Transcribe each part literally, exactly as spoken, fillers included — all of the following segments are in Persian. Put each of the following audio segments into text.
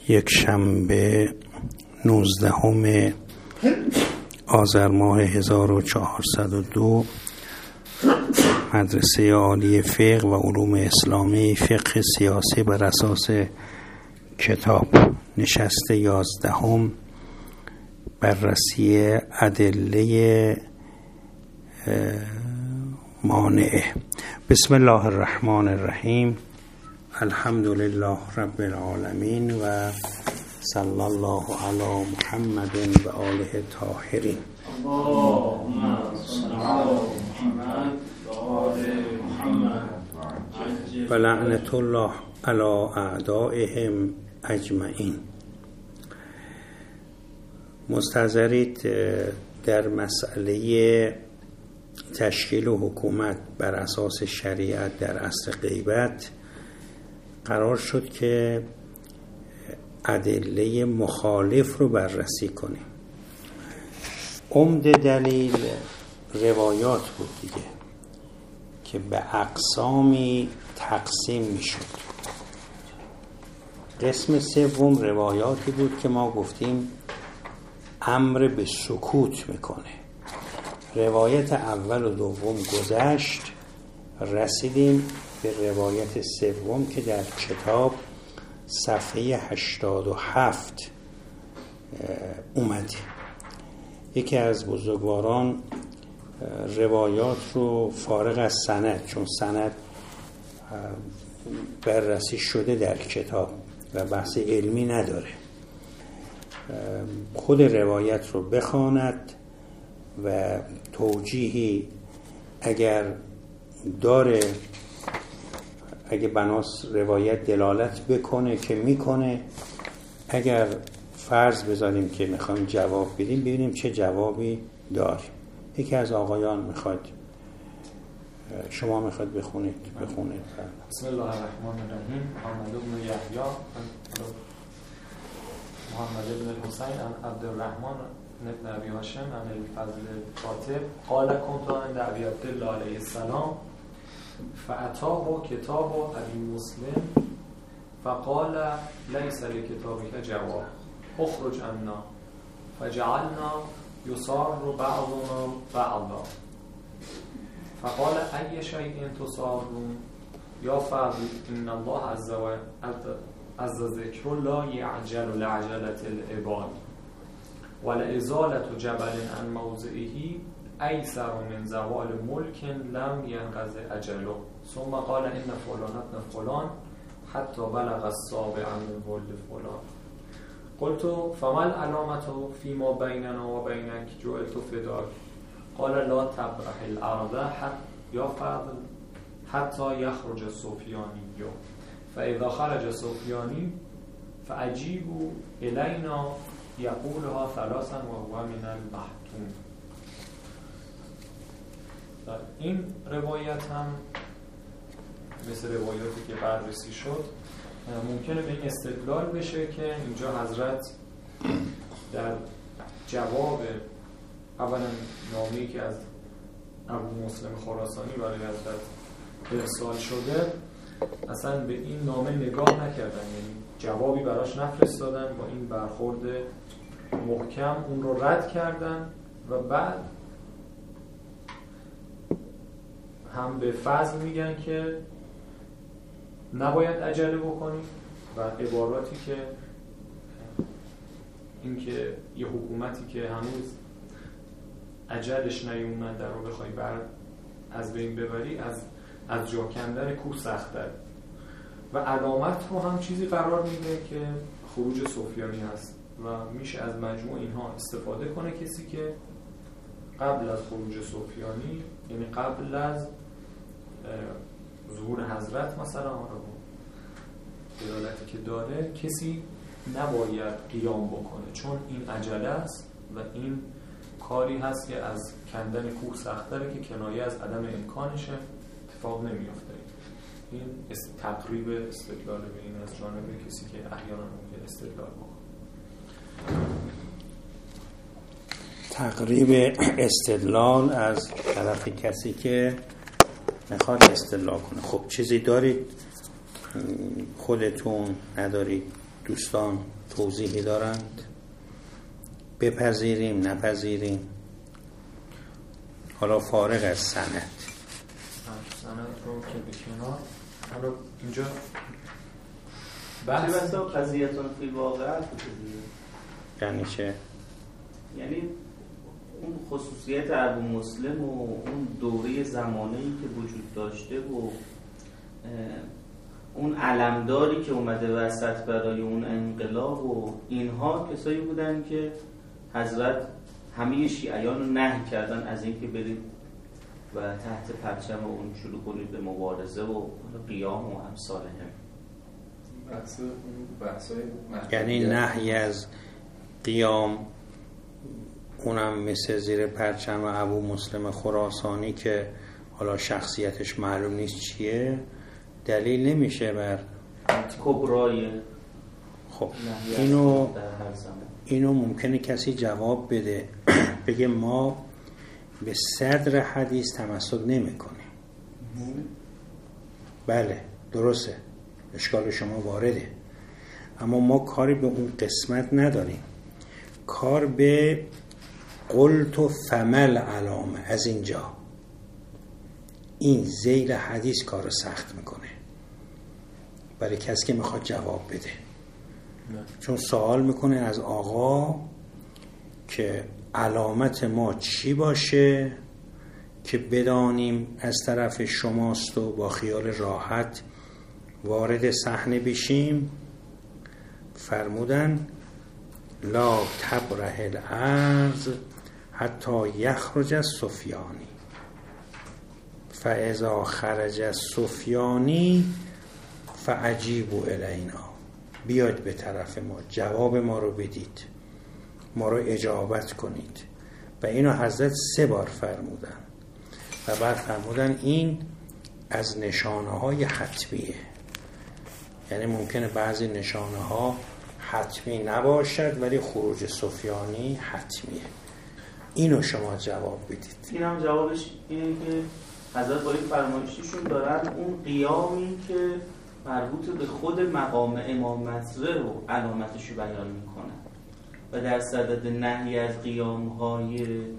یک شنبه نوزدهم آذر ماه هزار و چهارصد و دو مدرسه عالی فقه و علوم اسلامی فقه سیاسی بر اساس کتاب نشست یازدهم بررسی ادله مانعه. بسم الله الرحمن الرحیم. الحمد لله رب العالمین و صلی الله علی محمد و آله الطاهرین. اللهم صل علی محمد و آل محمد و لعنت الله علی اعدائهم اجمعین. مستحضرید در مسئله تشکیل حکومت بر اساس شریعت در عصر غیبت قرار شد که ادله مخالف رو بررسی کنیم. عمده دلیل روایات بود دیگه که به اقسامی تقسیم می شد. قسم سوم روایاتی بود که ما گفتیم امر به سکوت میکنه. روایت اول و دوم گذشت، رسیدیم به روایت سوم که در کتاب صفحه هشتاد و هفت اومده. یکی از بزرگواران روایات رو فارغ از سند، چون سند بررسی شده در کتاب و بحث علمی نداره، خود روایت رو بخواند و توجیهی اگر داره، اگه بناس روایت دلالت بکنه که میکنه، اگر فرض بذاریم که میخوایم جواب بدیم ببینیم چه جوابی داریم. یکی از آقایان میخواد، شما میخواد بخونید بخونید بسم الله الرحمن الرحیم. محمد بن یحیی محمد بن الحسین عن عبد الرحمن بن ابی هاشم عن الفضل الكاتب قال كنت عند ابي عبد الله علیه السلام فأتاه كتاب ابي مسلم فقال ليس لكتابك جواب اخرج عنا فجعلنا يصار بعضنا بعضا فقال أي شيء تصارون يا فضل إن الله عز وجل عز ذكر لا يعجل لعجلة العباد ولإزالة جبل عن موضعه أيسر من زوال ملك لم ينقض أجله ثم قال إن فلان ابن فلان حتى بلغ السابع من ولد فلان قلت فما العلامة فيما بيننا وبينك جعلت فداك قال لا تبرح الأرض حتى يفضل حتى يخرج السفياني فإذا خرج السفياني فأجيبوا إلينا يقولها ثلاثا وهو من المحتوم. این روایت هم مثل روایاتی که بررسی شد ممکنه به این استدلال بشه که اینجا حضرت در جواب اولا نامه‌ای که از ابو مسلم خراسانی برای حضرت ارسال شده اصلا به این نامه نگاه نکردن، یعنی جوابی براش نفرستادن، با این برخورد محکم اون رو رد کردن و بعد هم به فضل میگن که نباید عجله بکنیم و عباراتی که این که یه حکومتی که هنوز عجلش نیومده رو بخوای بر از بین ببری از از جا کندن کوه سخت‌تر و علامت رو هم چیزی قرار میده که خروج سفیانی هست و میشه از مجموع اینها استفاده کنه کسی که قبل از خروج سفیانی، یعنی قبل از ظهور حضرت مثلا دلالتی که داره، کسی نباید قیام بکنه چون این عجله است و این کاری هست که از کندن کوه سخت‌تره که کنایه از عدم امکانشه، اتفاق نمیافته. این تقریب استدلال به این از جانب کسی که احیانا ممکن استدلال بکنه. تقریب استدلال از طرف کسی که میخواد استدلال کنه. خب چیزی دارید خودتون ندارید دوستان توضیحی دارند؟ بپذیریم نپذیریم؟ حالا فارغ از سند سند رو که بکنار. حالا اینجا بحث بحث قضیتون فی واقعیت بپذیریم یعنی چه؟ یعنی اون خصوصیت ابو مسلم و اون دوره زمانه‌ای که وجود داشته و اون علمداری که اومده وسط برای اون انقلاب و اینها کسایی بودن که حضرت همه شیعیان رو نهی کردن از اینکه برید و تحت پرچم اون شروع کنید به مبارزه و قیام و امثال هم. بحث اون بحثای یعنی نهی از قیام، اونم مثل زیر پرچم ابو مسلم خراسانی که حالا شخصیتش معلوم نیست چیه، دلیل نمیشه بر کبرای. خب اینو اینو ممکنه کسی جواب بده بگه ما به صدر حدیث تمسک نمی کنیم. بله درسته، اشکال شما وارده، اما ما کاری به اون قسمت نداریم، کار به قلت و فمل علامه. از اینجا این ذیل حدیث کار سخت میکنه برای کسی که میخواد جواب بده، چون سوال میکنه از آقا که علامت ما چی باشه که بدانیم از طرف شماست و با خیال راحت وارد صحنه بشیم. فرمودن لا تبره الارض حتی یخرج السفیانی فاذا خرج السفیانی فعجیبوا الینا. بیاید به طرف ما، جواب ما رو بدید، ما رو اجابت کنید. و اینو حضرت سه بار فرمودن و بعد فرمودن این از نشانه های حتمیه. یعنی ممکنه بعضی نشانه ها حتمی نباشد ولی خروج سفیانی حتمیه. اینو شما جواب بدید. این هم جوابش اینه که حضرت با این فرمایشیشون دارن اون قیامی که مربوط به خود مقام امام مطرح و علامتش رو بیان میکنن و در صدد نهی از قیام‌های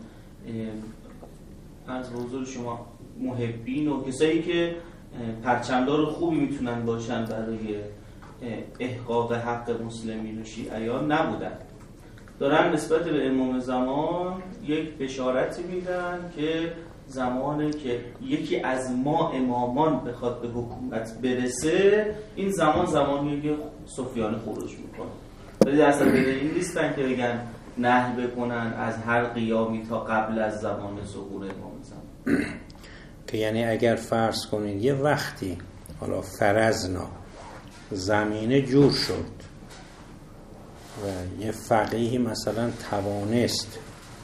از حضور شما محبین و کسایی که پرچمدار خوبی میتونن باشن برای احقاق حق مسلمین و شیعیان نبودن. دارن نسبت به امام زمان یک بشارتی میدن که زمانی که یکی از ما امامان بخواد به حکومت برسه، این زمان زمانیه که سفیان خروج میکنه. ولی در اصل به این نیستن که بگن نهی بکنن از هر قیامی تا قبل از زمان ظهور امام زمان. که یعنی اگر فرض کنید یه وقتی حالا فرضنا زمینه جور شد و یه فقیهی مثلا توانست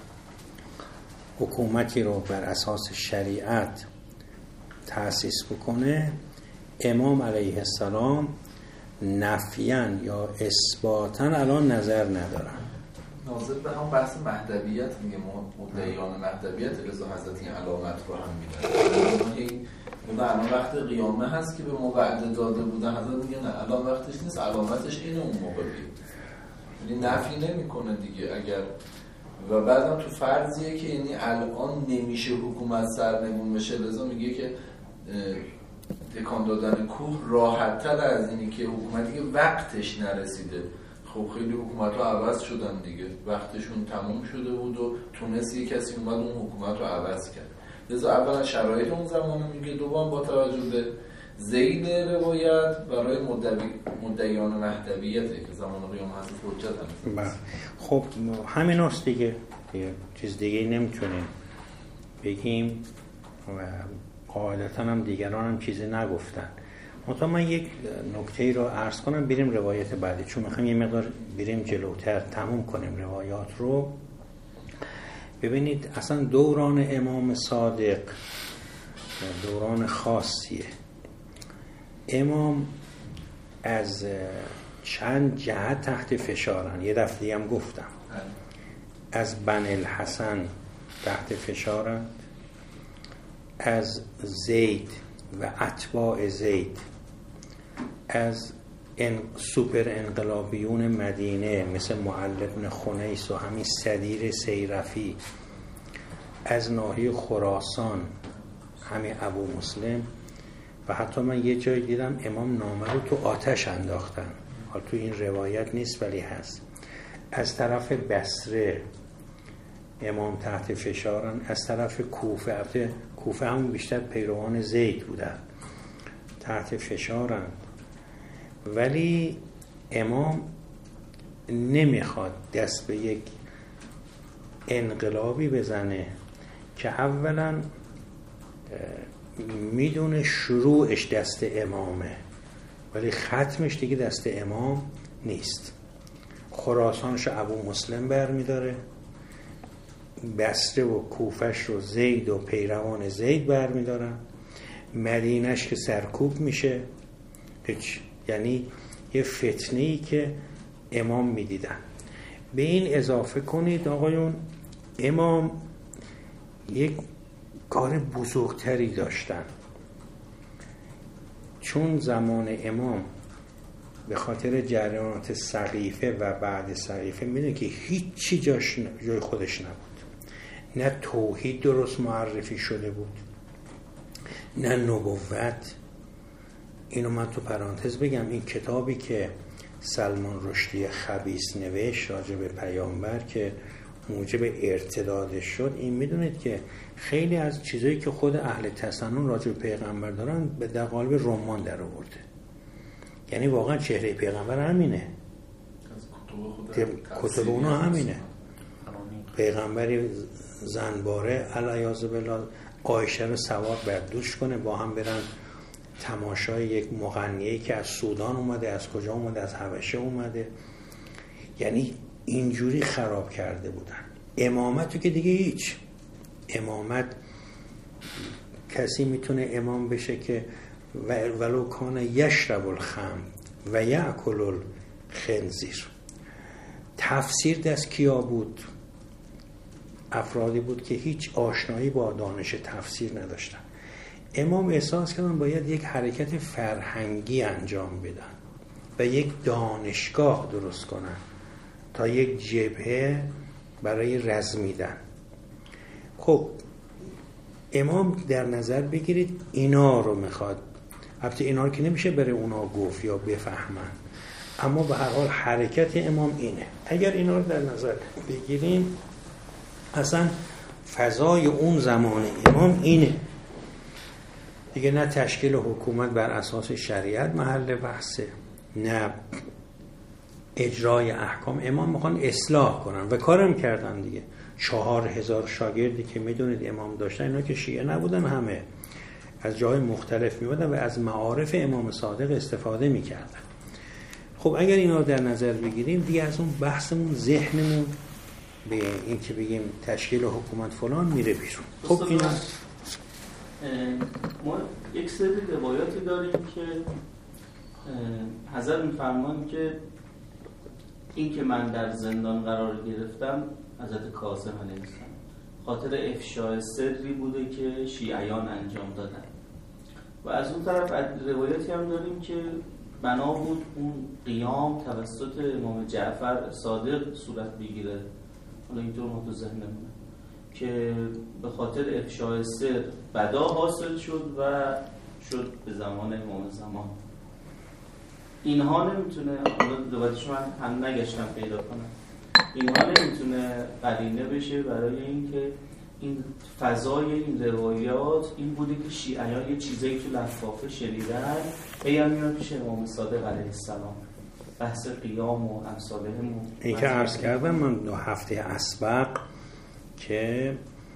حکومتی رو بر اساس شریعت تأسیس بکنه، امام علیه السلام نفیان یا اثباتاً الان نظر ندارن. ناظر به هم بحث مهدویت میگه، مدعیان مهدویت رضا حضرت این علامت رو هم میدن. اون الان وقت قیامه هست که به ما وعده داده بودن، حضرت میگه نه الان وقتش نیست، علامتش اینه اون موقع بید. یعنی نفی نمیکنه دیگه. اگر و بعدم تو فرضیه که یعنی الان نمیشه حکومت سرنگون بشه، رضا میگه که تکان دادن کوه راحت تر از اینی که حکومتی که وقتش نرسیده. خب خیلی حکومت ها عوض شدن دیگه، وقتشون تموم شده بود و تونست یه کسی اومد اون حکومت رو عوض کرد. لذا اولا شرایط اون زمان میگه، دوم با توجه به ذیل روایت برای مدعیان مهدویته که زمان قیام حضرت حجت هم. خب همین هست دیگه، چیز دیگه نمیتونیم بگیم و قاعدتا هم دیگران هم چیزی نگفتن. منتها من یک نکته رو عرض کنم بریم روایت بعدی، چون میخوام یه مقدار بریم جلوتر تموم کنیم روایات رو. ببینید اصلا دوران امام صادق دوران خاصیه. امام از چند جهت تحت فشارن. یه دفعه دیگه هم گفتم از بنی الحسن تحت فشارن، از زید و اتباع زید، از ان سوپر انقلابیون مدینه مثل معل بن خنیس و همین صدیر سیرفی، از ناحیه خراسان همین ابو مسلم، و حتی من یه جای دیدم امام نامه رو تو آتش انداختن، حالا تو این روایت نیست ولی هست. از طرف بصره امام تحت فشارن، از طرف کوفه، البته کوفه همون بیشتر پیروان زید بودن، تحت فشارن، ولی امام نمیخواد دست به یک انقلابی بزنه که اولا میدونه شروعش دست امامه ولی ختمش دیگه دست امام نیست. خراسانش ابو مسلم برمیداره، بصره و کوفش رو زید و پیروان زید برمیدارن، مدینش که سرکوب میشه، هیچ، یعنی یه فتنه‌ای که امام میدیدن. به این اضافه کنید آقایون امام یک کار بزرگتری داشتن، چون زمان امام به خاطر جریانات سقیفه و بعد سقیفه میدونی که هیچی جاش جای خودش نبود، نه توحید درست معرفی شده بود، نه نبوت. اینو من تو پرانتز بگم، این کتابی که سلمان رشدی خبیث نوشت راجع به پیامبر که موجب ارتدادش شد، این میدونید که خیلی از چیزایی که خود اهل تسنن راجع به پیغمبر دارن به در قالب رمان در آورده. یعنی واقعا چهره پیغمبر همینه، کتب اونا همینه، پیغمبری زنباره علیاذ بالله عایشه رو سوار بر دوش کنه، با هم برن تماشای یک مغنیه‌ای که از سودان اومده، از کجا اومده، از حبشه اومده، یعنی اینجوری خراب کرده بودن. امامت که دیگه هیچ، امامت کسی میتونه امام بشه که ولو کان یشرب الخمر و یأکل الخنزیر. تفسیر دست کیا بود؟ افرادی بود که هیچ آشنایی با دانش تفسیر نداشتن. امام احساس کردن باید یک حرکت فرهنگی انجام بدن و یک دانشگاه درست کنن تا یک جبهه برای رزمیدن. خب امام در نظر بگیرید اینا رو میخواد، البته اینا رو که نمیشه برای اونا گفت یا بفهمن، اما به هر حال حرکت امام اینه. اگر اینا رو در نظر بگیریم اصلا فضای اون زمان امام اینه دیگه، نه تشکیل حکومت بر اساس شریعت محل بحثه، نه اجرای احکام. امام میخوان اصلاح کنن و کارم کردن دیگه. چهار هزار شاگردی که میدونید امام داشتن، اینا که شیعه نبودن، همه از جای مختلف میبودن و از معارف امام صادق استفاده میکردن. خب اگر اینا رو در نظر بگیریم دیگه از اون بحثمون، ذهنمون به این که بگیم تشکیل حکومت فلان میره بیرون. خب اینا ما یک سری روایاتی داریم که حضرت میفرمان که این که من در زندان قرار گرفتم حضرت کاظم علیه السلام خاطر افشای سری بوده که شیعیان انجام دادن. و از اون طرف روایاتی هم داریم که بنا بود اون قیام توسط امام جعفر صادق صورت بگیره. حالا اینطور ما تو ذهنمونه که به خاطر افشای سر بدا حاصل شد و شد به زمان امام زمان. اینها نمیتونه، حالا دوبارش من هم نگشتم پیدا کنم، اینها نمیتونه قرینه بشه برای اینکه این فضای این روایات این بوده که شیعیان یه چیزایی تو لفافه شنیدن هی میاد پیش امام صادق علیه السلام، بحث قیام و امثالهم. این که عرض کردم من دو هفته اسبق که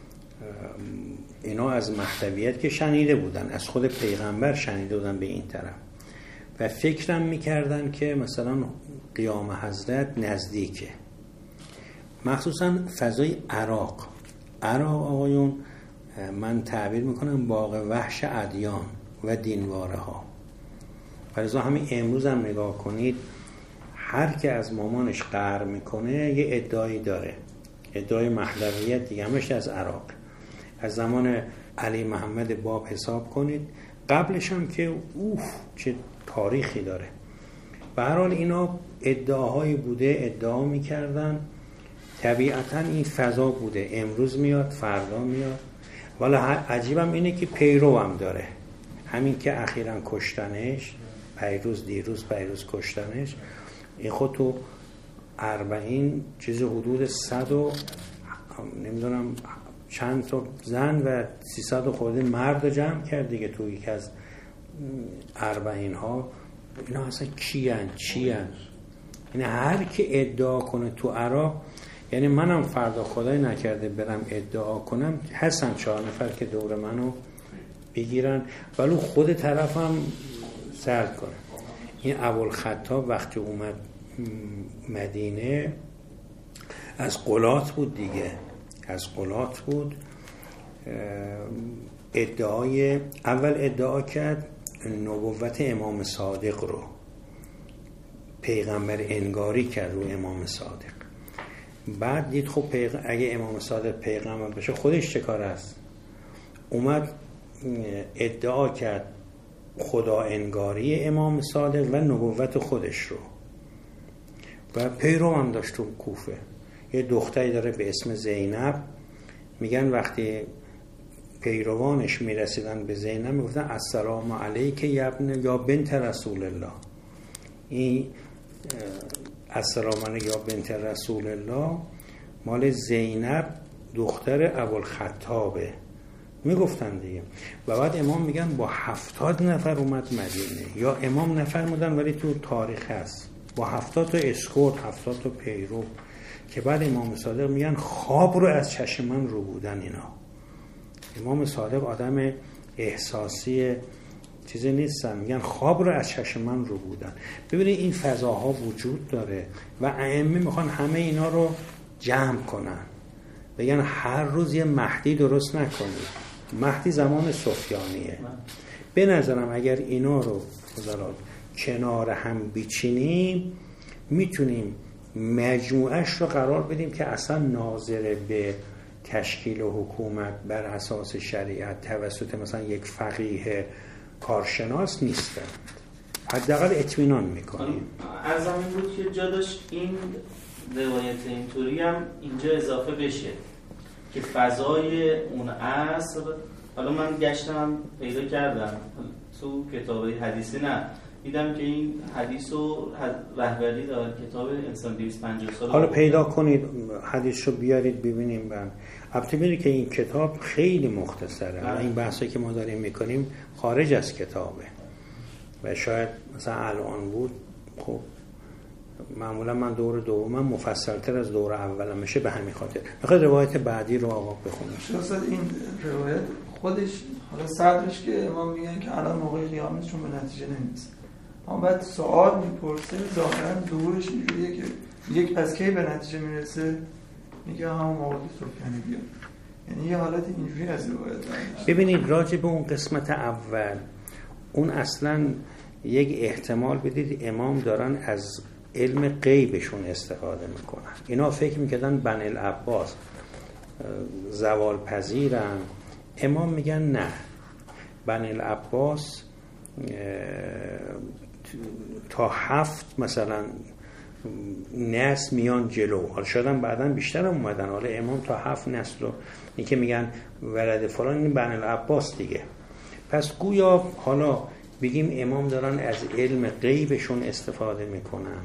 اینا از مهدویت که شنیده بودن، از خود پیغمبر شنیده بودن به این طرف و فکرم میکردن که مثلا قیام حضرت نزدیکه، مخصوصا فضای عراق. عراق آقایون من تعبیر میکنم باغ وحش ادیان و دینواره ها. فرضا همین امروز هم نگاه کنید، هر که از مامانش قهر میکنه یه ادعایی داره، ادعای مهدویت دیگه، همش از عراق، از زمان علی محمد باب حساب کنید، قبلش هم که اوف چه تاریخی داره. به هر حال اینا ادعاهایی بوده، ادعا میکردن، طبیعتا این فضا بوده، امروز میاد فردا میاد. والا عجیبم اینه که پیرو هم داره، همین که اخیراً کشتنش، پیروز دیروز پیروز کشتنش، این خود تو اربعین چیز حدود صد و نمیدونم چند تا زن و سیصد خورده مرد جمع کرد دیگه تو یک از اربعین ها. اینا اصلا کیان چیان؟ این هر که ادعا کنه تو عراق، یعنی منم فردا خدای نکرده برم ادعا کنم، هستن چهار نفر که دور منو بگیرن ولی خود طرفم سرد کنه. این ابوالخطاب وقتی اومد مدینه از قلات بود دیگه، از قلات بود. ادعای اول ادعا کرد نبوت امام صادق رو، پیغمبر انگاری کرد رو امام صادق. بعد دید خب پیغ... اگه امام صادق پیغمبر بشه خودش چه کار است؟ اومد ادعا کرد خدا انگاری امام صادق و نبوت خودش رو و پیرو هم داشت تو کوفه. یه دختری داره به اسم زینب، میگن وقتی پیروانش میرسیدن به زینب میگفتن السلام علیک یا ابن یا بنت رسول الله. این السلام علیک یا بنت رسول الله مال زینب دختر ابوالخطابه میگفتن دیگه. و بعد امام میگن با هفتاد نفر اومد مدینه، یا امام نفرمودن ولی تو تاریخ هست با هفتاد تا اسکورت، هفتاد تا پیرو، که بعد امام صادق میگن خواب رو از چشم من رو بودن اینا. امام صادق آدم احساسی چیزی نیستن، میگن خواب رو از چشم من رو بودن. ببینید این فضاها وجود داره و ائمه میخوان همه اینا رو جمع کنن، بگن هر روز یه مهدی درست نکنید. مهدی زمان سفیانیه. به نظرم اگر اینا رو کنار هم بیچینیم میتونیم مجموعش رو قرار بدیم که اصلا ناظر به تشکیل حکومت بر اساس شریعت توسط مثلا یک فقیه کارشناس نیستن. حداقل اطمینان میکنیم. از همین بود که جا داشت این روایت اینطوری هم اینجا اضافه بشه که فضای اون عصر، حالا من گشتم پیدا کردم تو کتاب حدیثی نه، دیدم که این حدیث و رهبری داره کتاب انسان دویست و پنجاه سال. حالا پیدا کنید حدیث رو بیارید ببینیم. من البته می‌دونید که این کتاب خیلی مختصره، این بحثی که ما داریم میکنیم خارج از کتابه و شاید مثلا الان بود. خب معمولا من دور دومم مفصل‌تر از دور اولم میشه، به همین خاطر میخواد روایت بعدی رو آقا بخونید. شاید این روایت خودش حالا صدرش که امام میگن که الان موقع قیامتشون به نتیجه نمیرسه، اما بعد سوال میپرسه ظاهرا دورش اینجوریه که یک پس کی به نتیجه میرسه، میگه همون موقع سفیانی بیاد. یعنی یه حالت اینجوری از روایت هست. ببینید راجع به اون قسمت اول، اون اصلا یک احتمال بدید امام دارن از علم غیبشون استفاده میکنن. اینا فکر میکردن بنی العباس زوال پذیرن، امام میگن نه، بنی العباس تا هفت مثلا نسل میان جلو، حالا شاید هم بعداً بیشتر هم اومدن، حالا امام تا هفت نسل رو این که میگن ولد فلان این بنی العباس دیگه. پس گویا حالا بگیم امام دارن از علم غیبشون استفاده میکنن،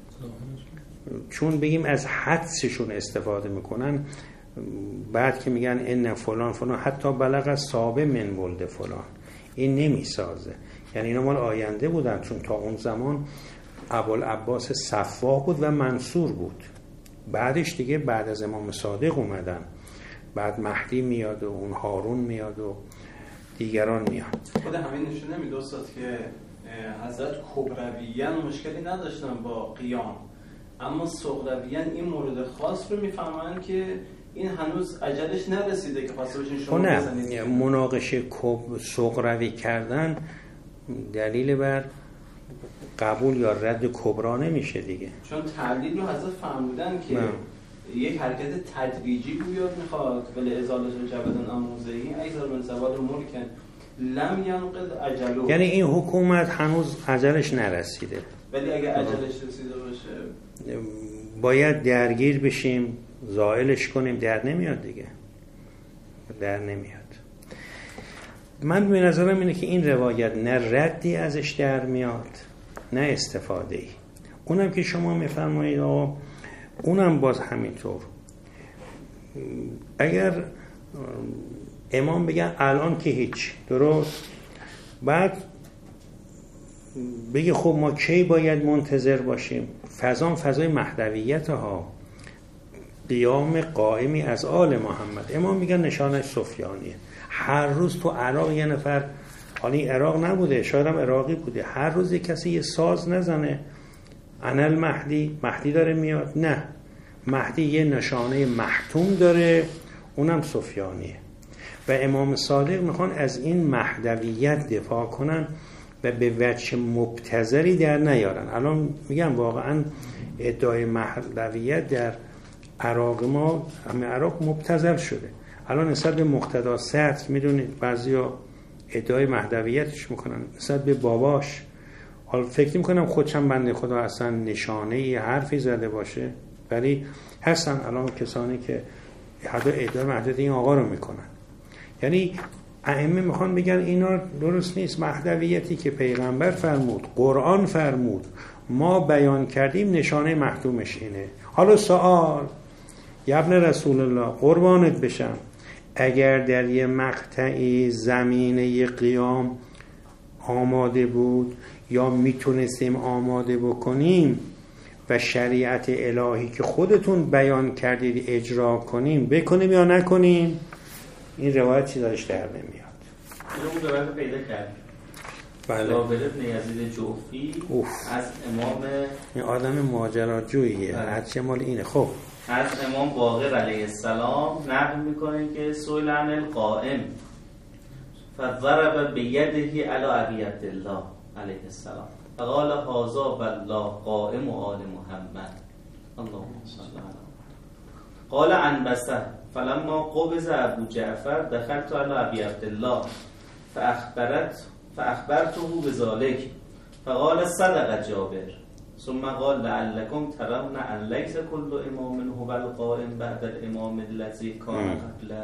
چون بگیم از حدسشون استفاده میکنن. بعد که میگن ان فلان فلان حتی بلغ الصابه من ولد فلان، این نمیسازه. یعنی اینا مال آینده بودن، چون تا اون زمان ابوالعباس صفاح بود و منصور بود. بعدش دیگه بعد از امام صادق اومدن، بعد مهدی میاد و اون هارون میاد و دیگران میاد. خود همین نشون نمیده استاد که حضرت کبرویان مشکلی نداشتن با قیام، اما صغرویان این مورد خاص رو میفهمن که این هنوز اجلش نرسیده که پس بشین شما بزنید. مناقشه صغروی کردن دلیل بر قبول یا رد کبرا نمیشه دیگه، چون تعلیل رو حضرت فهمیدن که نه. یک حرکت تدریجی بیاد میخواد ولی ازالت جبدن آموزهی ایزار من زوال ملکن لم ینقض اجلو، یعنی این حکومت هنوز اجلش نرسیده. ولی اگه اجلش رسیده باشه باید درگیر بشیم، زائلش کنیم، در نمیاد دیگه، در نمیاد. من به نظرم اینه که این روایت نه ردی ازش در میاد نه استفاده ای. اونم که شما میفرمایید آقا، اونم باز همینطور. اگر امام بگن الان که هیچ، درست، بعد بگه خب ما کی باید منتظر باشیم؟ فضا فضای مهدویت ها، قیام قائمی از آل محمد. امام میگن نشانش سفیانیه. هر روز تو عراق یه نفر، حالی عراق نبوده، شاید هم عراقی بوده، هر روز کسی یه ساز نزنه انا المهدی، مهدی داره میاد. نه، مهدی یه نشانه محتوم داره، اونم سفیانیه. و امام صادق میخوان از این مهدویت دفاع کنن و به وجه مبتذلی در نیارن. الان میگم واقعا ادعای مهدویت در عراق ما، همه عراق مبتذل شده. الان نسبت به مقتدا سطر میدونید بعضیا ادعای مهدویتش میکنن نسبت به باباش. حالا فکر میکنم خودشم بنده خدا اصلا نشانه ی حرفی زده باشه، ولی هستن الان کسانی که حتی ادعای مهدویت این آقا رو میکنن. یعنی ائمه میخوان بگن اینا درست نیست. مهدویتی که پیغمبر فرمود، قرآن فرمود، ما بیان کردیم، نشانه محتومش اینه. حالا سوال، ابن رسول الله قربانت بشم، اگر در یه مقطعی زمینه قیام آماده بود یا میتونستیم آماده بکنیم و شریعت الهی که خودتون بیان کردید اجرا کنیم، بکنیم یا نکنیم؟ این روایت چیزاش در نمیاد. اینو روایت پیدا کردیم. بله. جابر بن یزید جوفی از امام، این آدم ماجراجوییه، هرچه مال اینه. خب از امام باقر علیه السلام نقل میکنه که سئل عن القائم فضرب بیده علی ابی عبدالله علیه السلام فقال هذا والله قائم و آل محمد اللهم صل علی قال عنبسه فلما قبض ابو جعفر دخلت علی ابی عبدالله فاخبرت فاخبرته بذلك فقال صدق جابر ثم قال لعلكم ترون ان ليس كل امام هو القائم بعد الامام الذي كان قبله.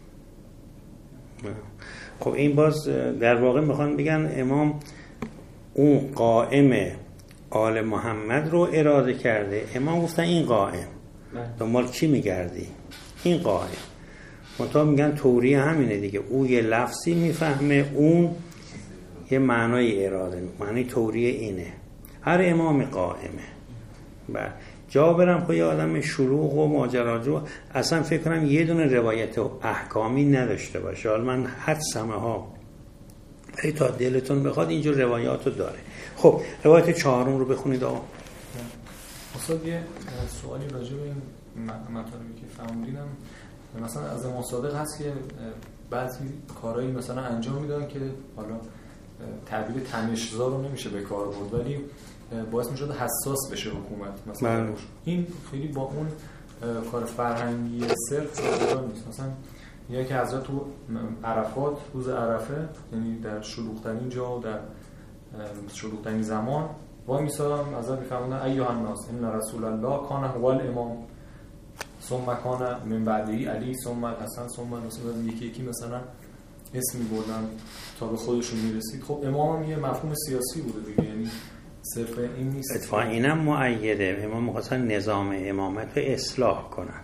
خب این باز در واقع میخوان بگن امام اون قائم آل محمد رو اراده کرده. امام گفتن این قائم، دنبال چی میگردی؟ این قائم. منتها میگن توری همینه دیگه، او یه لفظی میفهمه، اون یه معنای اراده، معنی توری اینه. هر امام قائمه. و جابرم خود یه آدم شلوغ و ماجراجو، اصلا فکر کنم یه دونه روایت و احکامی نداشته باشه. حالا من حدسمه ها، ولی تا دلتون بخواد اینجور روایاتو داره. خب روایت چهارم رو بخونید آقا. استاد یه سوالی راجع به این مطالبی که فهمیدم، مثلا از امام صادق هست که بعضی کارهایی مثلا انجام میدن که حالا تعبیر تنش‌زا رو نمیشه به کار برد، ولی باعث میشد حساس بشه حکومت مثلا. من. این خیلی با اون کار فرهنگی صرف جدا نیست. مثلا یکی که حضرت تو عرفات، روز عرفه، یعنی در شلوغ‌ترین جا و در شلوغ‌ترین زمان وای میسادن، حضرت میفرمودن ایها الناس ان رسول الله کان هو الامام ثم کان من بعدی علی ثم حسن ثم رسول. یکی یکی مثلا اسم می‌بردن تا به خودشون میرسید. خب امام هم یه مفهوم سیاسی بوده دیگه، یعنی صرف این نیست. اتفاقا اینم مؤیده. امام می‌خواستن نظام امامت رو اصلاح کنن،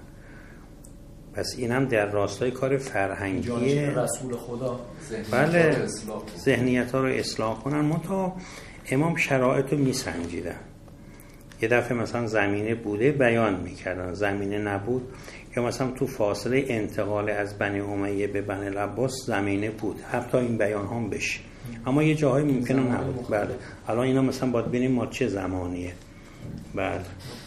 پس اینم در راستای کار فرهنگی رسول خدا. بله، ذهنیت ها رو اصلاح کنن. منتها امام شرایط رو میسنجیدن. یه دفعه مثلا زمینه بوده بیان میکردن، زمینه نبود، یا مثلا تو فاصله انتقال از بنی امیه به بنی العباس زمینه بود، حتی این بیان هم بشه، اما یه جاهای ممکنه نبود. بله، الان اینا مثلا باید ببینیم ما چه زمانیه. بله،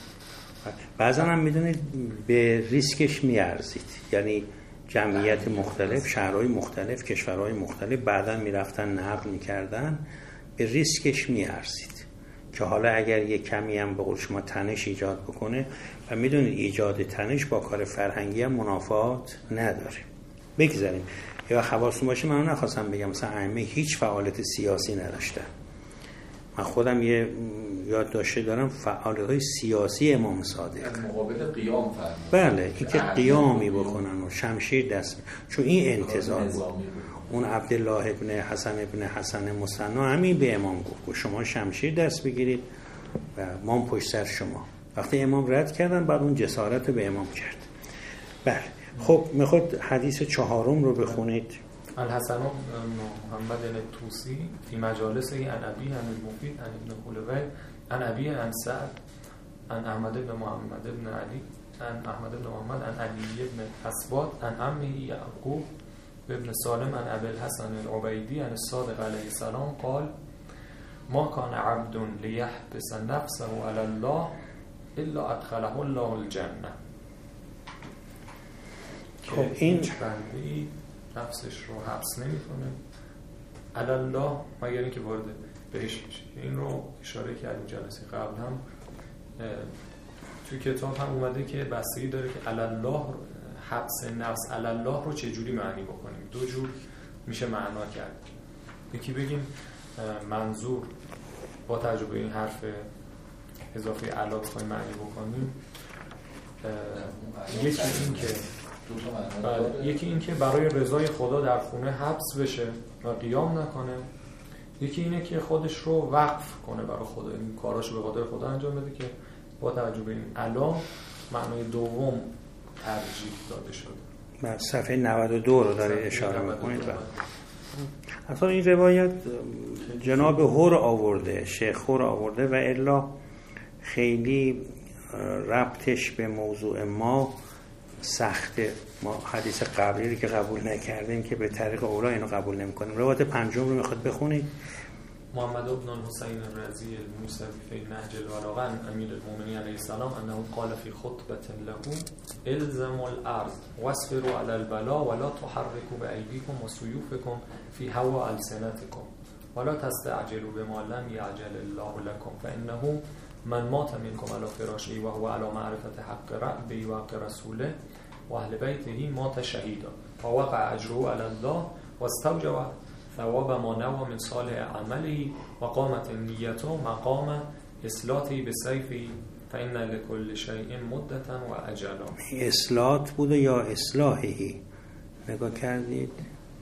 بعضا هم میدونید به ریسکش میارزید، یعنی جمعیت مختلف، شهرهای مختلف، کشورهای مختلف بعدا میرفتن نقل میکردن، به ریسکش میارزید که حالا اگر یک کمی هم به قول شما تنش ایجاد بکنه، و میدونید ایجاد تنش با کار فرهنگی هم منافات نداره. بگذاریم یا حواستون باشه، من نخواستم بگم مثلا ائمه هیچ فعالیت سیاسی نداشتن. من خودم یه یادداشت دارم فعالیت‌های سیاسی امام صادق از مقابل قیام فرمود. بله اینکه قیامی بکنن و شمشیر دست، چون این انتظار بود. اون عبدالله ابن حسن ابن حسن مصنع همین به امام گفت شما شمشیر دست بگیرید و ما پشت سر شما. وقتی امام رد کردن بعد اون جسارت رو به امام کرد. بله خب میخواد حدیث چهارم رو بخونید. الحسن بن محمد الطوسی فی مجالسه عن ابی عن المفید عن ابن خلوی عن ابی عن سعد عن احمد بن محمد بن علی عن احمد بن محمد عن علی بن اسباط عن عمه یعقوب ابن سالم عن ابي الحسن العبيدي عن الصادق عليه السلام قال ما كان عبد ليحبس نفسه على الله الا ادخله الله الجنه. خب این بندی نفسش رو حبس نمیکنه علی الله مگر اینکه وارد بهش میشه. این رو اشاره کردیم جلسه قبل هم توی کتاب هم اومده که بستگی داره که علی الله حبس نفس علی الله رو چه جوری معنی بکنیم. دو جور میشه معنا کرد. یکی بگیم منظور با تجربه این حرف اضافه علا بخوایم معنی بکنیم، یکی این که بله. یکی این که برای رضای خدا در خونه حبس بشه و قیام نکنه. یکی اینه که خودش رو وقف کنه برای خدا، این کاراشو به قدر خدا انجام بده که با توجه به این علا معنای دوم ترجیح داده شده. بله صفحه نود و دو رو داره اشاره میکنید. اصلا این روایت جناب هور آورده، شیخ هور آورده و الا خیلی ربطش به موضوع ما سخته. ما حدیث قبلی که قبول نکردیم که به طریق اولا اینو قبول نمی‌کنیم. روایت پنجم رو میخواد بخونید. محمد بن حسین الرزی الموسوی فی نهج البلاغه عن امیر المؤمنین علیه السلام انه قال فی خطبه له الزموا الارض واصبروا علی البلاء ولا تحركوا بأيديكم وسيوفكم في هوا السنتكم ولا تستعجلوا بما لم يعجل الله لكم فانه من مات منكم على فراشه وهو على معرفة حق ربه وحق رسوله و اهل بیته مات شهیدا فوقع اجره علی الله واستوجب ثواب ما نوى من صالح عمله و قامت النیت مقام اصلاته بسیفه فإن لكل شیء مدة و اجلا. اصلاحات بوده یا اصلاحی؟ نگاه کردید؟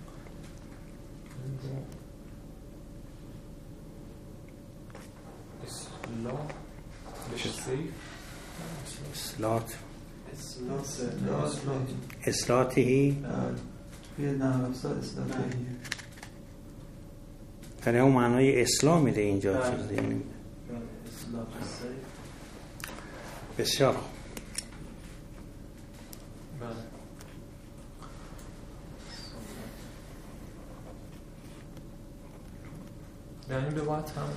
اصلاح بشه سیف اصلاحات اصلاحی اصلاحی یه نحوسا اصلاحی یعنی اون معنای اصلاح میده اینجا چیزی نمیده. بسیار در این روایت هم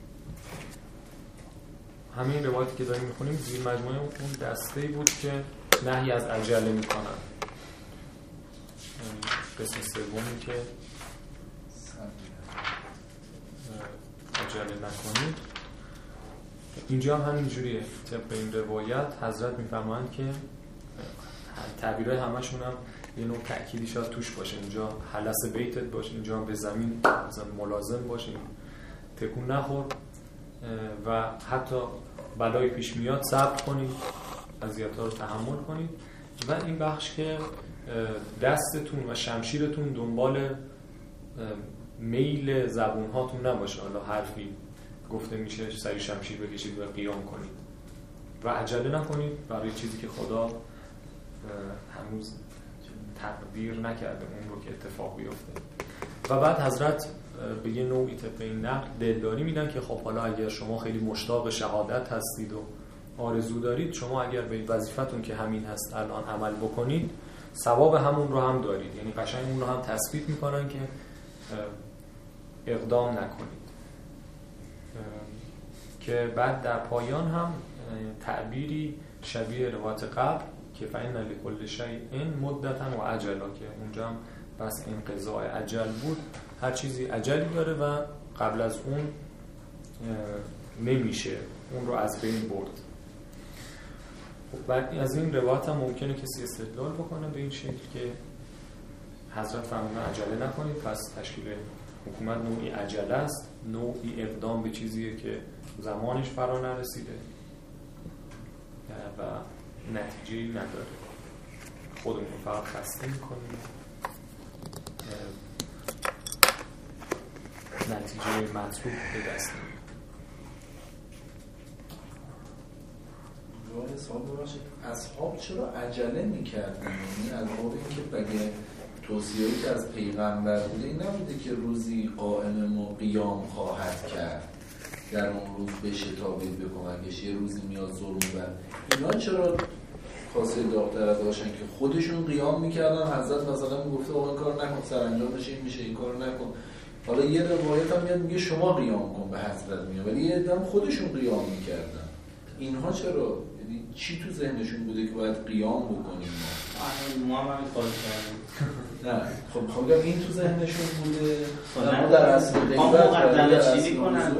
همین روایتی که داریم میخونیم زیر مجموعه اون دسته‌ای بود که نهی از عجله میکنن. قسم سومی که عجله نکنید. اینجا هم همینجوریه. طبق این روایت حضرت میفرمایند که تعبیرهای همشون هم یه نوع تأکیدی شاید توش باشه. اینجا حلس بیتت باشه، اینجا هم به زمین مثلا ملازم باشه، تکون نخور و حتی بلای پیش میاد صبر کنید، اذیت‌ها رو تحمل کنید. و این بخش که دستتون و شمشیرتون دنبال میل زبون هاتون نباشه، حالا حرفی گفته میشه سری شمشیر بکشید و قیام کنید و عجله نکنید برای چیزی که خدا هنوز تقدیر نکرده اون رو که اتفاق بیفته. و بعد حضرت به یه نوعی طبق این نقل دلداری میدن که خب حالا اگر شما خیلی مشتاق شهادت هستید و آرزو دارید، شما اگر به وظیفتون که همین هست الان عمل بکنید ثواب همون رو هم دارید. یعنی قشنگ اون رو هم تثبیت میکنن که اقدام نکنید. که بعد در پایان هم تعبیری شبیه روایت قبل که فإن لكل شیء مدة و اجلا، که اونجا هم بس این قضاء اجل بود. هر چیزی اجلی داره و قبل از اون نمیشه اون رو از بین برد. بعد از این روایت هم ممکنه کسی استدلال بکنه به این شکل که حضرت فرمودن عجله نکنید، پس تشکیل حکومت نوعی عجله است، نوعی اقدام به چیزیه که زمانش فرا نرسیده و نتیجه‌ای نداره، خودمون فقط خسته می‌کنیم، نتیجه مطلوب به دست نمی‌آوریم. جواب سوال ببخشید، اصحاب چرا عجله میکردن؟ یعنی از باب اینکه بگه توصیه‌ای که از پیغمبر بوده این نبوده که روزی قائم ما قیام خواهد کرد، در اون روز بشتابید به کمکش، یه روزی میاد ظلم بر اینا چرا خاصه داغ‌تر از باشن که خودشون قیام میکردن؟ حضرت مثلا میگفته آقا این کار نکن، سرانجام بشه این میشه، این کار نکن. حالا یه روایت هم میاد میگه شما قیام کن به حضرت میاد، ولی یه دم خودشون قیام میکردن. اینها چرا؟ یعنی چی تو ذهنشون بوده که باید قیام بکنیم ما؟ ما هم همین کار کردیم. نه خب خب این تو ذهنشون بوده. ما در اصل ما مقدمه چینی کنن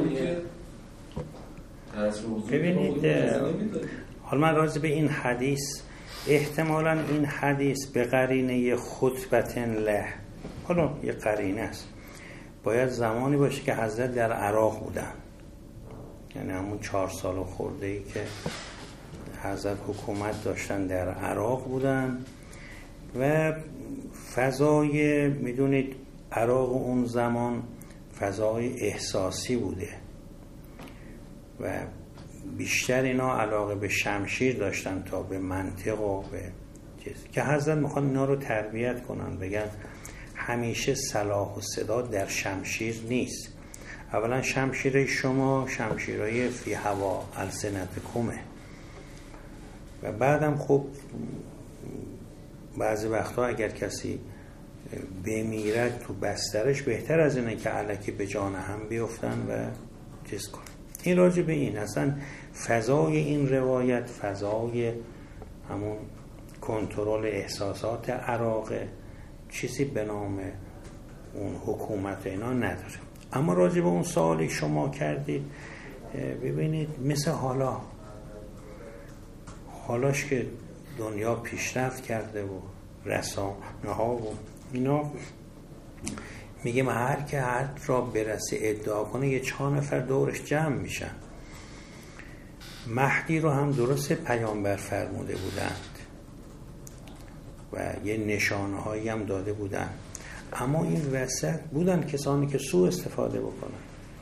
ببینید، حالا من راجع به این حدیث، احتمالاً این حدیث به قرینه خطبت له، حالا یه قرینه است، باید زمانی باشه که حضرت در عراق بودن، یعنی همون چهار سال و خورده ای که حضرت حکومت داشتن در عراق بودن و فضای، میدونید عراق اون زمان فضای احساسی بوده و بیشتر اینا علاقه به شمشیر داشتن تا به منطق و به چیز، که حضرت میخوان اینا رو تربیت کنن، بگن همیشه صلاح و سداد در شمشیر نیست. اولا شمشیر شما شمشیرهای فی هوا السنتکمه و بعدم خب بعضی وقتا اگر کسی بمیرد تو بسترش بهتر از اینه که الکی به جان هم بیفتن و چیز کنن. این راجع به این اصلا فضای این روایت فضای همون کنترل احساسات عراق، چیزی به نام اون حکومت اینا نداره. اما راجع به اون سوالی شما کردید، ببینید مثل حالا حالاش که دنیا پیشرفت کرده و رسانه ها و اینا، میگه هر که هر را برسه ادعا کنه یه چهار نفر دورش جمع میشن. مهدی رو هم درست پیامبر فرموده بودند و یه نشانه هایی هم داده بودن، اما این وسط بودن کسانی که سوء استفاده بکنن،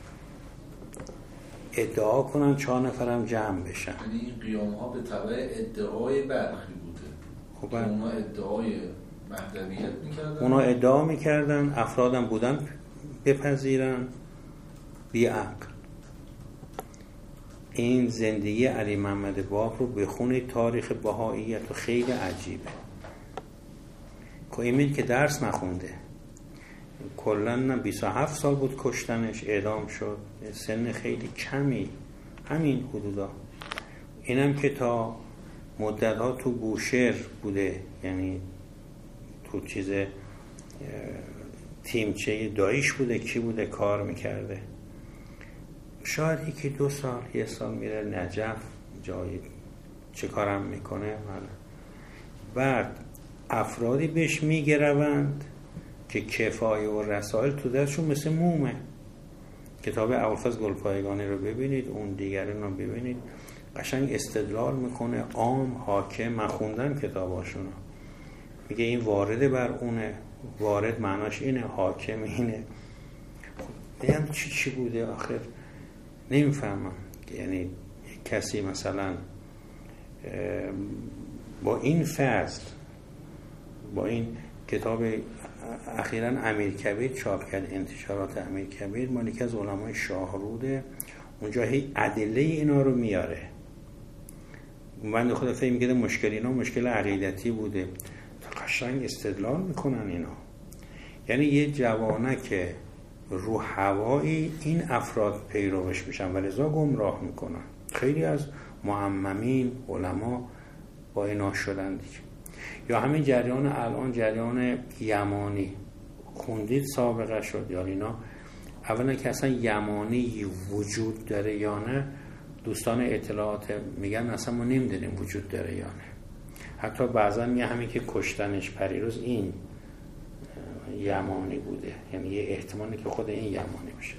ادعا کنن چهار نفر هم جمع بشن. یعنی این قیام ها به تبع ادعای برخی بوده. خب اونا ادعای مهدویت میکردن، اونا ادعا میکردن، افرادم بودن بپذیرن بی عقل. این زندگی علی محمد باب رو بخونید، تاریخ بهائیت و خیلی عجیبه. کویمید که درس نخونده، کلن بیست و هفت سال بود کشتنش، اعدام شد، سن خیلی کمی، همین حدودا. اینم که تا مدت ها تو بوشهر بوده، یعنی تو چیز تیمچه داییش بوده، کی بوده کار میکرده. شاید یکی دو سال یه سال میره نجف، جایی چه کارم میکنه. بعد افرادی بهش میگروند که کفایه و رسائل تو درشون مثل مومه. کتاب ابوالفضل گلپایگانی رو ببینید، اون دیگران رو ببینید، قشنگ استدلال میکنه، عام حاکم. من خوندم کتاباشونو، میگه این وارد بر اونه، وارد معناش اینه، حاکم اینه. بگم چی چی بوده آخر نمیفهمم. یعنی کسی مثلا با این فضل، با این کتاب اخیراً امیرکبیر چاپ کرد، انتشارات امیرکبیر، مال یکی از علمای شاهروده، اونجا هی ادله اینا رو میاره. من خود فکر می‌کردم مشکل اینا مشکل عقیدتی بوده، تا قشنگ استدلال میکنن اینا. یعنی یه جوانه که رو هوایی این افراد پیروش میشن و لذا گمراه میکنن. خیلی از معممین علما با اینا شدن دیگه. یا همین جریان الان جریان یمانی خوندید سابقه شد یا اینا، اولا که اصلا یمانی وجود داره یا نه، دوستان اطلاعات میگن اصلا ما نمیدونیم وجود داره یا نه. حتی بعضا میگه همین که کشتنش پریروز این یمانی بوده، یعنی یه احتمالی که خود این یمانی باشه.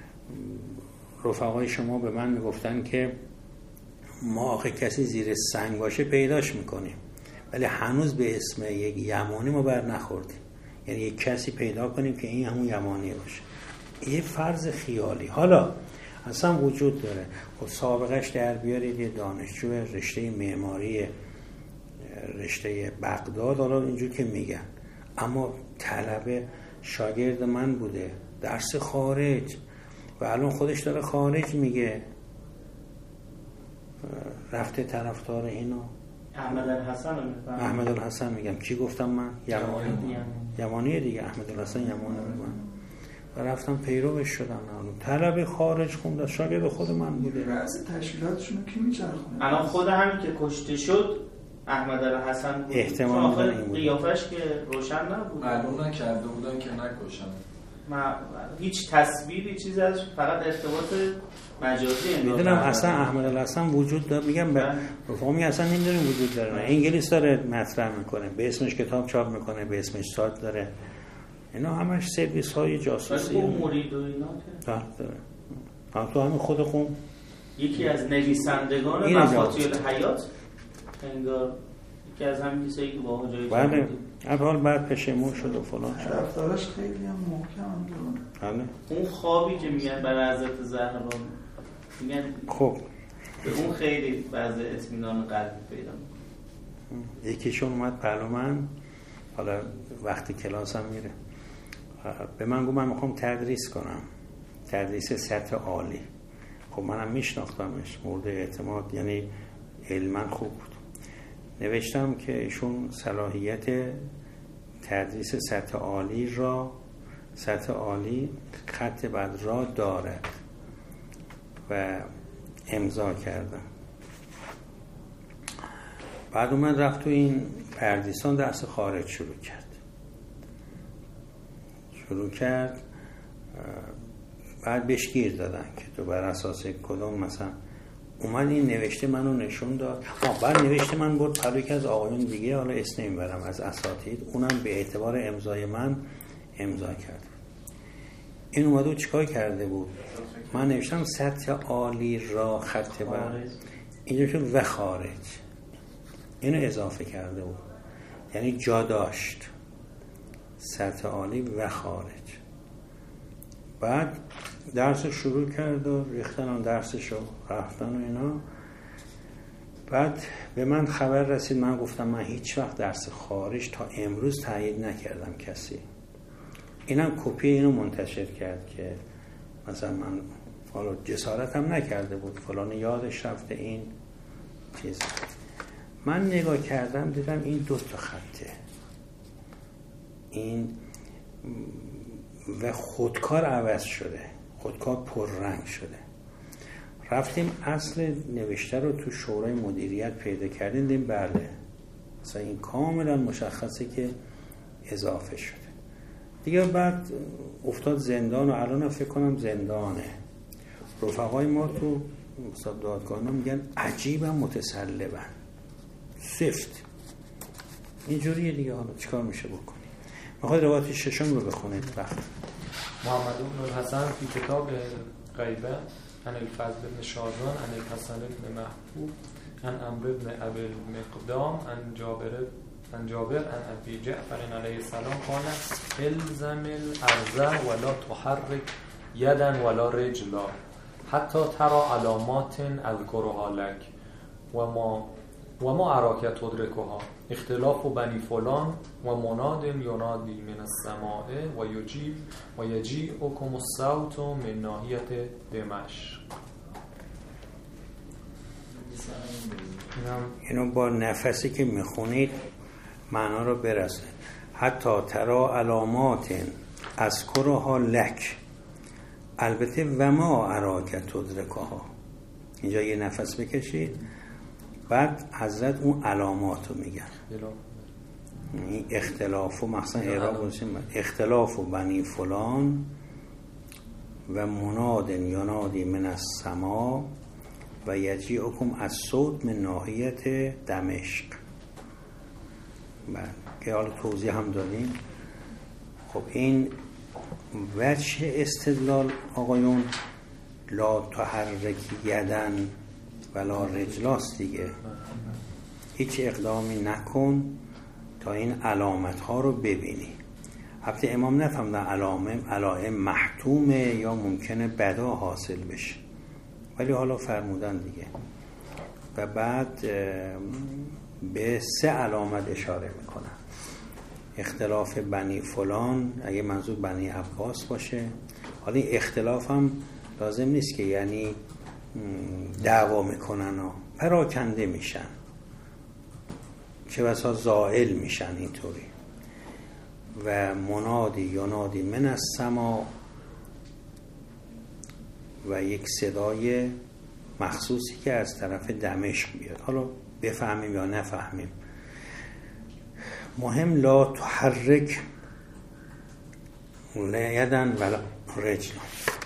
رفقای شما به من میگفتن که ما آخه کسی زیر سنگ باشه پیداش میکنیم، ولی هنوز به اسم یک یمانی ما بر نخوردیم، یعنی یک کسی پیدا کنیم که این همون یمانی باشه. یه فرض خیالی حالا اصلا وجود داره. خب سابقش در بیارید یه دانشجو رشته معماری رشته بغداد، حالا اینجور که میگن، اما طلبه شاگرد من بوده، درس خارج، و الان خودش داره خارج میگه، رفته طرفدار اینو. احمد الحسن رو میفهم. احمد الحسن میگم، چی گفتم من؟ یمانی. یمانی دیگه، احمد الحسن یمانی من. و رفتم پیروش شدم. طلبه خارج خوندم، شاگرد خود من بوده. رأس تشکیلاتشون کی میچرخونه؟ الان خود همین که کشته شد احمد الحسن بود. احتمال آخر قیافش که روشن نبود، معلوم نکرده بودن که نکشن. ما هیچ تصویری چیزی ازش، فقط ارتباط مجازی. میدونم اصلا احمد الحسن وجود داره، میگم به رفقامی اصلا نمیدونیم وجود داره. نه انگلیس داره مطرح میکنه، به اسمش کتاب چاپ میکنه، به اسمش سایت داره، اینا همش سرویس های جاسوسی. اون مرید و اینا که داره. هم تو همین خود خون یکی از نویسندگان مفاتیح الحیات انگار یکی از همین کسایی که با جای بله، اول بعد پشیمون شد و فلان شد. رفتارش خیلی هم محکم هم بله. اون خوابی که میگن برای حضرت زهرا میگن خب به اون خیلی بعض اطمینان قلبی پیدا میکنه. یکیشون اومد پلو من، حالا وقتی کلاسم میره، به من گفت من میخوام تدریس کنم، تدریس سطح عالی. خب منم میشناختمش، مورد اعتماد، یعنی علما خوب بود. نوشتم که ایشون صلاحیت تدریس سطح عالی را، سطح عالی خط بعد را دارد و امضا کردم. بعد من رفت تو این پردیسان درس خارج شروع کرد شروع کرد بعد بهش گیر دادن که تو بر اساس کدوم مثلا اومد این نوشته منو نشون داد. آه بعد نوشته من برد پلو که از آقایون دیگه، حالا اسم نمیبرم، از اساتید، اونم به اعتبار امضای من امضا کرد. این اومده و چیکار کرده بود؟ من نوشتم سطح عالی را خط بر، اینجا شد و خارج، اینو اضافه کرده بود، یعنی جا داشت سطح عالی و خارج. بعد درس شروع کرد و ریختن آن درسشو رفتن و اینا. بعد به من خبر رسید، من گفتم من هیچ وقت درس خارج تا امروز تایید نکردم کسی. اینم کپی اینو منتشر کرد که مثلا من حالا جسارتم نکرده بود، فلان یادش رفته این چیز. من نگاه کردم دیدم این دو تا خطه، این و خودکار عوض شده، خودکار پررنگ شده. رفتیم اصل نوشته رو تو شورای مدیریت پیدا کردیم، دیدیم بله مثلا این کاملا مشخصه که اضافه شده دیگه. بعد افتاد زندان و الان فکر کنم زندانه. رفقای ما تو مصاب دادگاه‌ها میگن عجیبا متسلبن، سفت اینجوریه دیگه. حالا چیکار میشه بکنی؟ میخواد روایت ششم رو بخونید. وقت محمد بن الحسن فی کتاب غیبه عن الفضل بن شازان عن الحسن بن محبوب عن عمرو بن ابي المقدام عن جابر عن جابر عن ابي جعفر علیه السلام قال الزم الارض ولا تحرك يدا ولا رجلا حتى ترى علامات اذكرها لك وما وما اراك تدركها اختلاف بني فلان ومناد ينادي من السماء ويجيب ويجيئكم الصوت من ناحية دمشق. اینو با نفسی که میخونید معنا رو برسه. حتی ترا علامات اذکرها لک، البته و ما اراک تدرکها، اینجا یه نفس بکشید. بعد حضرت اون علامات رو میگن، این اختلاف و مخصوصا اعراب اختلاف و بنی فلان و مناد ینادی من السما و یجیئکم الصوت من ناحیت دمشق. بله که حالا توضیح هم دادیم. خب این وجه استدلال آقایون لا تحرک یدن ولا رجلاست دیگه. هیچ اقدامی نکن تا این علامت ها رو ببینی. البته امام نفهمدن علائم علائم محتومه یا ممکنه بدا حاصل بشه، ولی حالا فرمودن دیگه. و بعد به سه علامت اشاره میکنن. اختلاف بنی فلان، اگه منظور بنی عباس باشه. حالا این اختلاف هم لازم نیست که یعنی دعوا میکنن و پراکنده میشن، چه بسا زائل میشن اینطوری. و منادی ینادی من السما، و یک صدای مخصوصی که از طرف دمشق بیاد. حالا بفهمیم یا نفهمیم، مهم لا تحرک یدن ولا رجلا.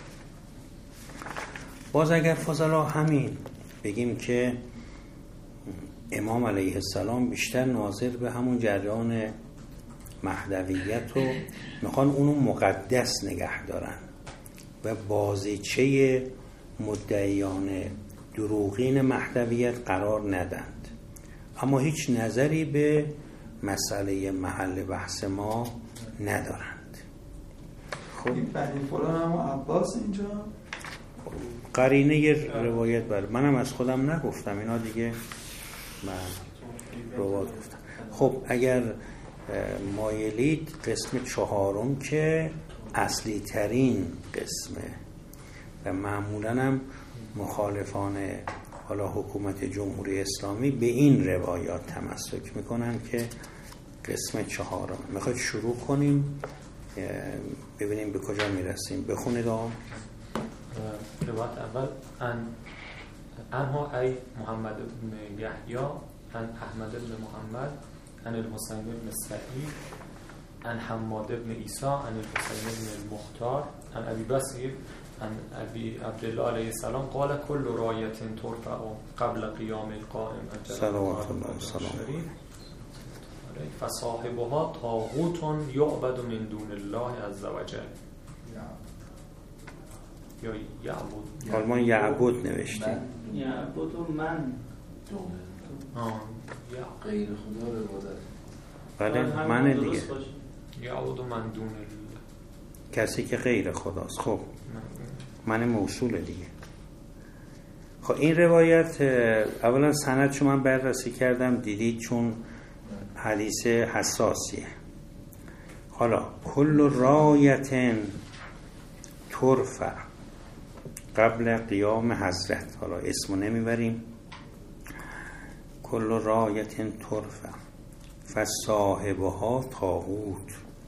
باز اگر فضلا همین بگیم که امام علیه السلام بیشتر ناظر به همون جریان مهدویت رو میخوان اونو مقدس نگه دارن و بازیچه مدعیان دروغین مهدویت قرار ندند، اما هیچ نظری به مسئله محل بحث ما ندارند. خب این بنی فلان هم عباس اینجا قرینه یه روایت بر منم از خودم نگفتم، اینا دیگه من روایت گفتم. خب اگر مایلید قسم چهارم که اصلی ترین قسمه و معمولا هم مخالفان حالا حکومت جمهوری اسلامی به این روایات تمسک میکنن که قسم چهارم. میخواید شروع کنیم ببینیم به کجا میرسیم. بخونید آم روایت اول ان انها ای محمد بن یحیی ان احمد بن محمد ان الحسین بن سعید ان حماد بن عیسی ان الحسین بن المختار ان ابی بصیر ان ابی عبدالله علیه السلام قال كل راية ترفع قبل قیام القائم صلوات الله وسلامه فصاحبها طاغوت یعبد من دون الله عز وجل. یا یعبد حال ما یعبد نوشتیم. یعبد و من آه غیر خدا رو عبادت. بله من دیگه یعبد من دون الله، کسی که غیر خداست. خب من موصول دیگه. خب این روایت اولا سند شما من بررسی کردم دیدید چون حدیث حساسیه. حالا کل رایت ترفع قبل قیام حضرت، حالا اسمو نمیبریم، کل رایت ترفع فصاحبها طاغوت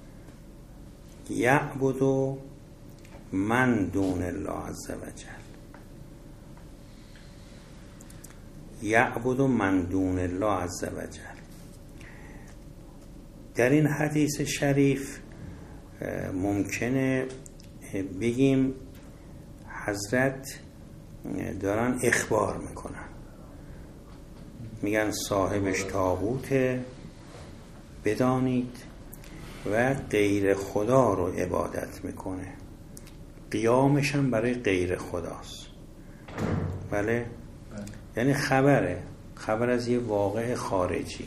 یعبد من دون الله عز وجل. یعبد من دون الله عز وجل. در این حدیث شریف ممکنه بگیم حضرت دارن اخبار میکنن، میگن صاحبش طاغوته بدانید و غیر خدا رو عبادت میکنه، قیامش هم برای غیر خداست. بله؟ یعنی خبره، خبر از یه واقع خارجی.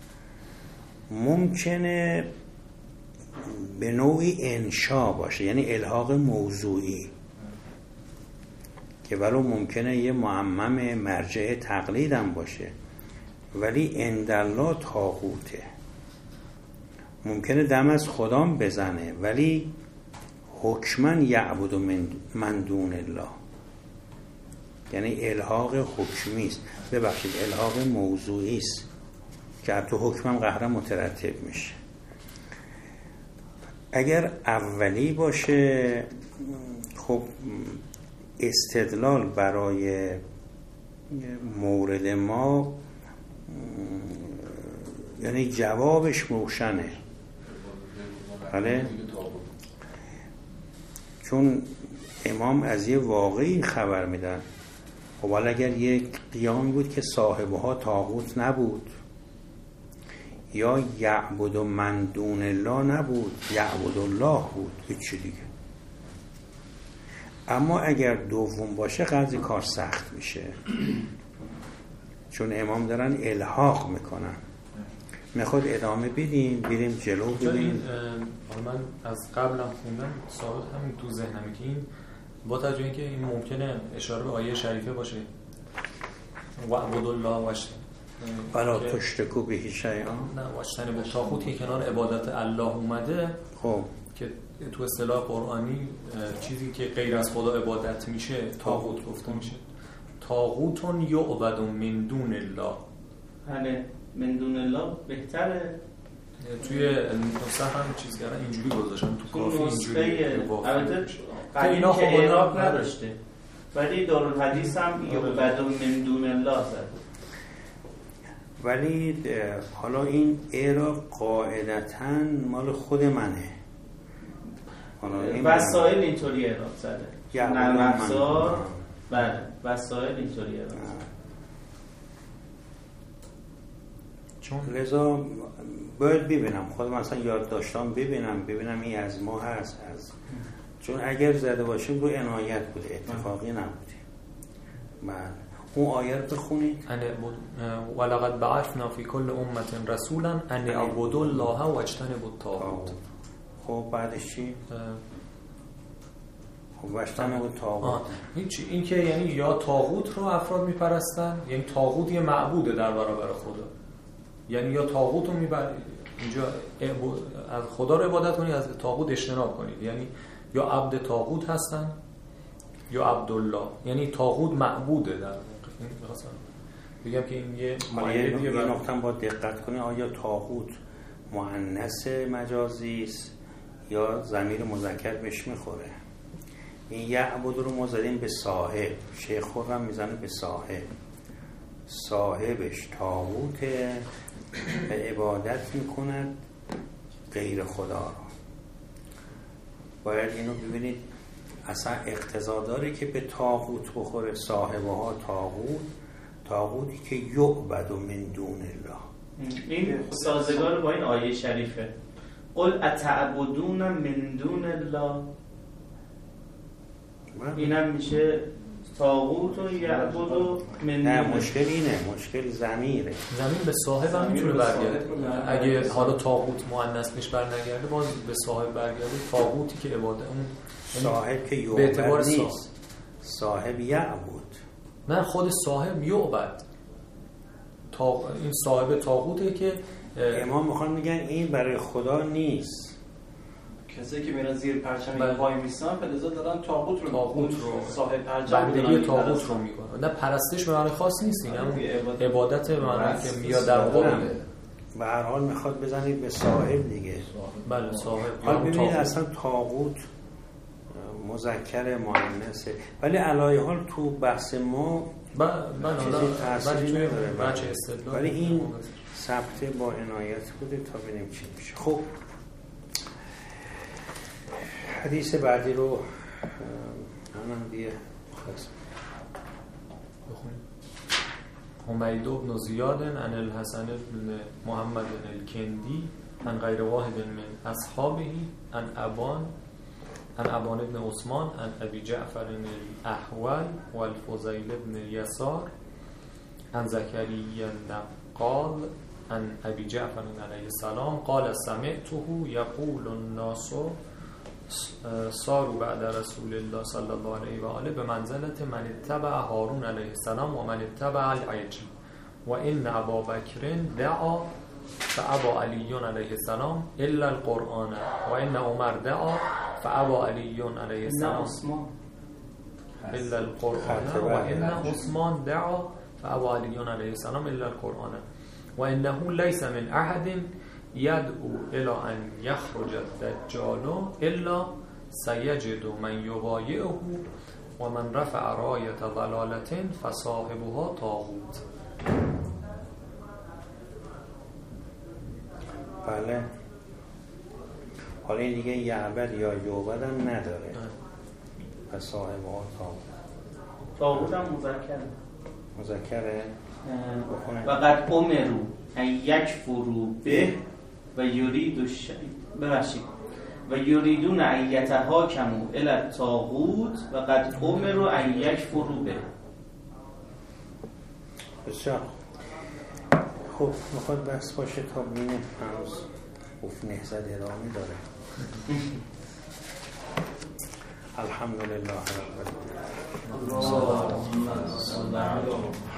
ممکنه به نوعی انشا باشه، یعنی الحاق موضوعی که ولو ممکنه یه معمم مرجع تقلیدم باشه، ولی عندالله طاغوته. ممکنه دم از خدام بزنه ولی حکمن یعبد من دون الله، یعنی الحاق حکمی است. ببخشید الحاق موضوعی است که تو حکمم قهرا مترتب میشه. اگر اولی باشه خب استدلال برای مورد ما یعنی جوابش روشنه. بله؟ چون امام از یه واقعی خبر میدن. خب حالا اگر یک قیامی بود که صاحبها طاغوت نبود، یا یعبد من دون الله نبود، یعبد الله بود، هیچ دیگه. اما اگر دوم باشه قضیه کار سخت میشه، چون امام دارن الحاق میکنن. میخواد ادامه بدیم بریم جلو ببینیم. من از قبلم خوندم ثابت همین تو ذهنمه که این با توجه اینکه این ممکنه اشاره به آیه شریفه باشه و عبد الله واشت ولا تشرکوا به شیئا، نه واشتن به طاغوت که کنار عبادت الله اومده، خب که تو اصطلاح قرآنی چیزی که غیر از خدا عبادت میشه طاغوت گفته میشه. طاغوتون یعبد من دون الله. بله من دون الله بهتره. توی نسخه هم چیز کردن اینجوری گذاشتن، تو کافی اینجوری. البته قدیم که اعراب نداشته، ولی دارالحدیث هم یعبد من دون الله زد. ولی حالا این اعراب قاعدتاً مال خود منه. وسائل اینطوری اعراب زده، نرم افزار. بله وسائل اینطوری اعراب زده. چون لذا باید ببینم خود مثلا یاد داشتم ببینم ببینم این از ما هست از، چون اگر زده باشیم رو عنایت بوده، اتفاقی نبوده. بله اون آیه رو بخونید. ولقد بعثنا فی کل امة رسولا ان اعبدوا الله واجتنبوا الطاغوت. خب بعدش چی؟ خب واجتنبوا الطاغوت هیچ، این که یعنی یا طاغوت رو افراد میپرستن، یعنی طاغوت یه معبوده در برابر خدا، یعنی یا طاغوت رو میبر اینجا از خدا رو عبادت کنید، از طاغوت اجتناب کنید، یعنی یا عبد طاغوت هستن یا عبدالله، یعنی طاغوت معبوده. در واقع این می‌خواستم بگم که این یه مایه دیگه بر نقطه با دقت کنید، آیا طاغوت مؤنث مجازی است یا ضمیر مذکر بهش میخوره؟ این یعبد رو ما زدیم به صاحب، شیخ خورم میزنه به صاحب، صاحبش طاغوته و عبادت میکند غیر خدا رو. باید اینو ببینید اصلا اقتضا داره که به طاغوت بخوره، صاحبها طاغوت، طاغوتی که یعبد من دون الله. این سازگار با این آیه شریفه، قل اتعبدون من دون الله. اینم میشه طاغوت و یعبد و من. نه مشکل اینه، مشکل ضمیره. ضمیر به صاحب هم میتونه برگرده. اگه حالا طاغوت مؤنث بهش برنگرده باز به صاحب برگرده. طاغوتی که عبادت اون صاحب که یعبد نیست، صاحب یعبد. نه خود صاحب یعبد. تا این صاحب طاغوته که امام میخوان میگن این برای خدا نیست. کسایی که میرن زیر پرچم این وای میسن فلزا دارن طاغوت رو طاغوت رو صاحب پرچم بندگی طاغوت رو میکنن. نه پرستش به معنی خاص نیست، این همون عبادت به معنی که میاد در واقع به هر حال میخواد بزنید به صاحب دیگه. بله صاحب. حالا ببینید اصلا طاغوت مذکر مؤنث، ولی علایه حال تو بحث ما چیزی تأثیری نداره، ولی این ثبت با عنایت بوده تا ببینیم چی میشه. خب حدیث بعدی رو منم دیگه خواست بخونیم. حمید بن زیاد عن الحسن بن محمد الکندی عن غیر واحد من اصحابه عن ابان عن ابان بن عثمان عن ابی جعفر الاحول والفضیل بن یسار عن زکریا النقال عن ابی جعفر علیه السلام قال سمعته یقول الناس صاروا بعد رسول الله صلی الله علیه و آله به منزلت من اتبع هارون علیه السلام و من اتبع العجل و ان ابا بکر دعا فابا علی علیه السلام الا القرآن و ان عمر دعا فابا علی علیه السلام الا القرآن و ان عثمان دعا فابا علی علیه السلام الا القرآن و انه لیس من احد یدعو الى ان یخرج الدجال الا سیجد من یبایعه و من رفع رایت ضلالت فصاحبها طاغوت. بله حالا این دیگه یعبد یا یعبد هم نداره، پس صاحبها طاغوت. طاغوت هم مذکره. مذکره؟ و قد امرو ان یکفروا به و یرید الش... ببخشید و یریدون ان یتحاکموا الی الطاغوت و قد امروا ان یکفروا به. بسیار خب. میخواد بحث باشه تا بینه هنوز گفت نهضت ادامه داره. الحمدلله رب العالمین.